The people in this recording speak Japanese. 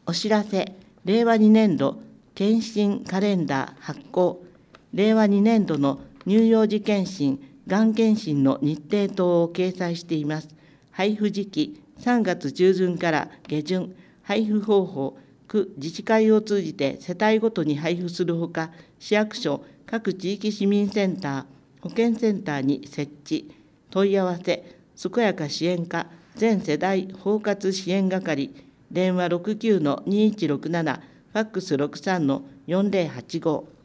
お知らせ、令和2年度検診カレンダー発行、令和2年度の乳幼児検診、がん検診の日程等を掲載しています。配布時期、3月中旬から下旬、配布方法、区自治会を通じて世帯ごとに配布するほか、市役所、各地域市民センター、保健センターに設置、問い合わせ、健やか支援課、全世代包括支援係、電話69-2167、ファックス63-4085。